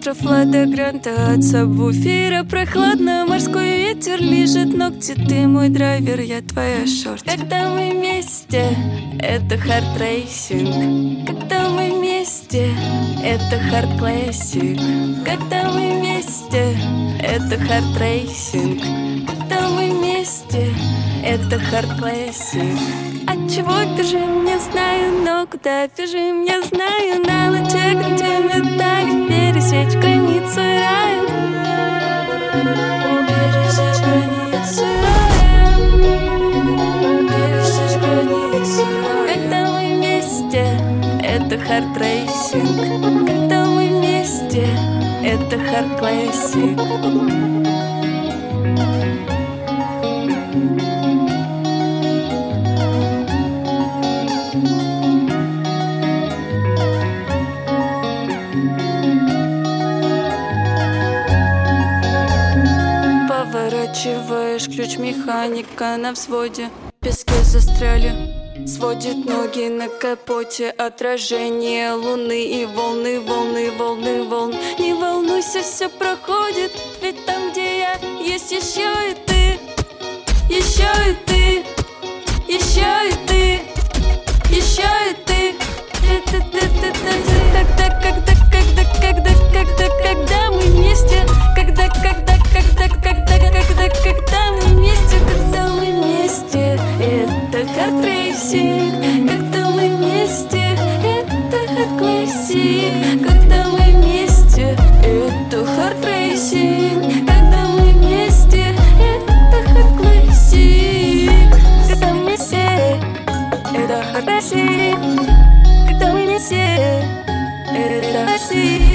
Остров Лада Гранта, от сабвуфера прохладно, морской ветер лижет ногти. Ты мой драйвер, я твоя шорт. Когда мы вместе, это хард-рейсинг. Когда мы вместе, это хард-классик. Когда мы вместе, это хард-рейсинг. Когда мы вместе, это хард-классик. Отчего бежим, не знаю, но куда бежим, не знаю. На луче гранте металлик, пересечь границу рая. Пересечь границу рая. Пересечь границу рая. Когда мы вместе, это хард-рейсинг. Когда мы вместе, это хард-классик. Поворачиваешь ключ, механика на взводе. В песке застряли, сводит ноги на капоте. Отражение луны и волны, волны, волны, волн. Не волнуйся, все проходит, ведь там, где я, есть еще и ты. Еще и ты, еще и ты, еще и ты. Когда мы вместе, когда мы вместе, когда мы вместе, это хард-рейсинг. Когда мы вместе, это хард-классик. Когда мы вместе, это хард-рейсинг. Когда мы вместе, это хард-классик. Когда мы вместе, это хард-классик. Когда мы вместе, это хард-классик.